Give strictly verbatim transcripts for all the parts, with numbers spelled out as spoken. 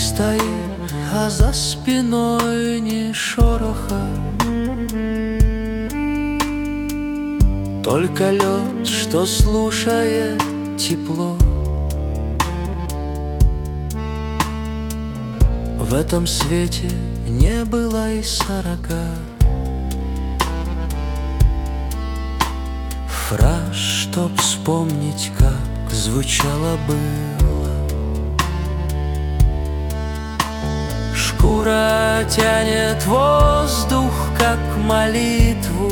стоит, а за спиной ни шороха, только лед, что слушает тепло. В этом свете не было и сорока. Фраз, чтоб вспомнить, как звучало было. Шкура тянет воздух, как молитву.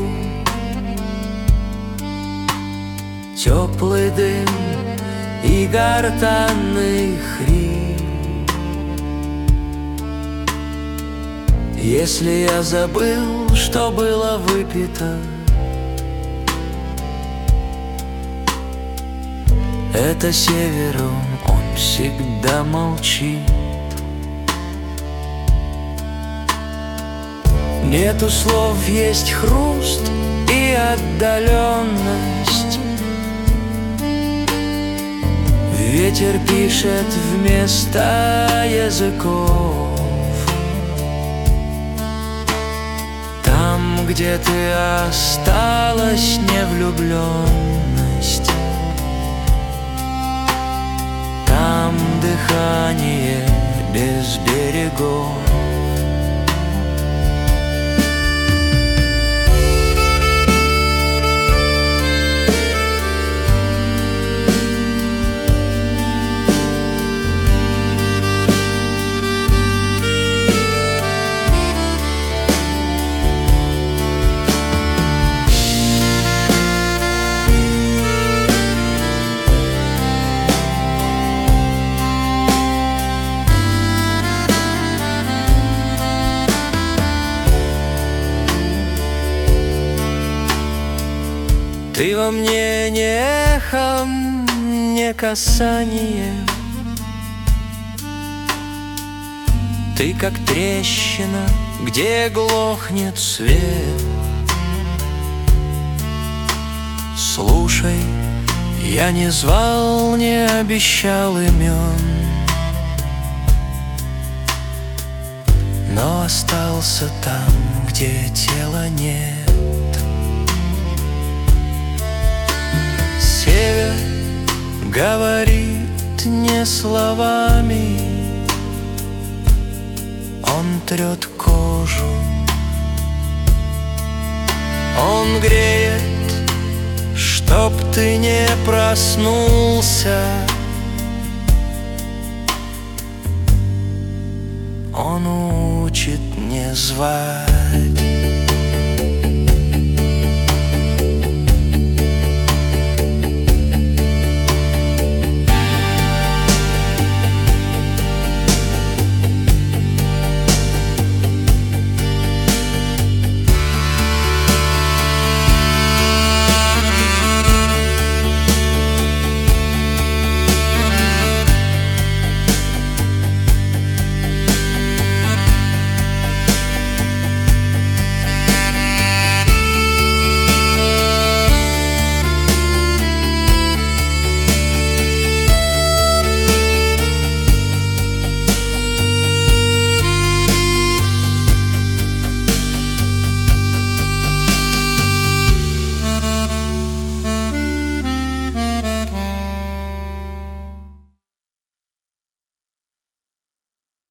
Теплый дым и гортанный хрип. Если я забыл, что было выпито, это север, он, он всегда молчит. Нету слов, есть хруст и отдаленность. Ветер пишет вместо языков. Там, где ты осталась, невлюбленность. Там дыхание без берегов. Ты во мне не эхом, не касанием. Ты как трещина, где глохнет свет. Слушай, я не звал, не обещал имен, но остался там, где тела нет. Север говорит не словами, он трет кожу, он греет, чтоб ты не проснулся. Он учит не звать.